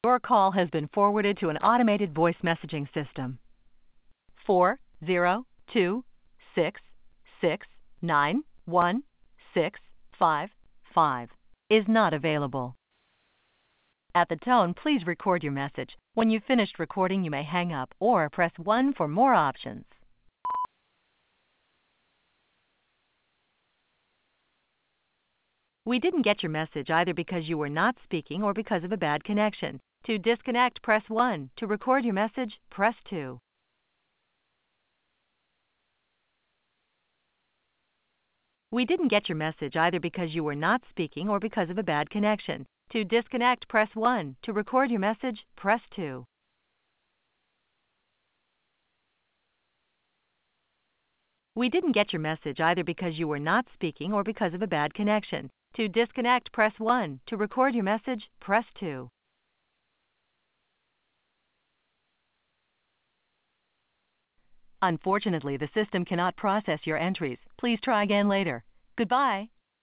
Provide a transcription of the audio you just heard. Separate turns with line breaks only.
Your call has been forwarded to an automated voice messaging system. 402-669-1655 is not available. At the tone, please record your message. When you've finished recording, you may hang up or press 1 for more options. We didn't get your message either because you were not speaking or because of a bad connection. To disconnect, press 1. To record your message, press 2. We didn't get your message either because you were not speaking or because of a bad connection. To disconnect, press 1. To record your message, press 2. We didn't get your message either because you were not speaking or because of a bad connection. To disconnect, press 1. To record your message, press 2. Unfortunately, the system cannot process your entries. Please try again later. Goodbye.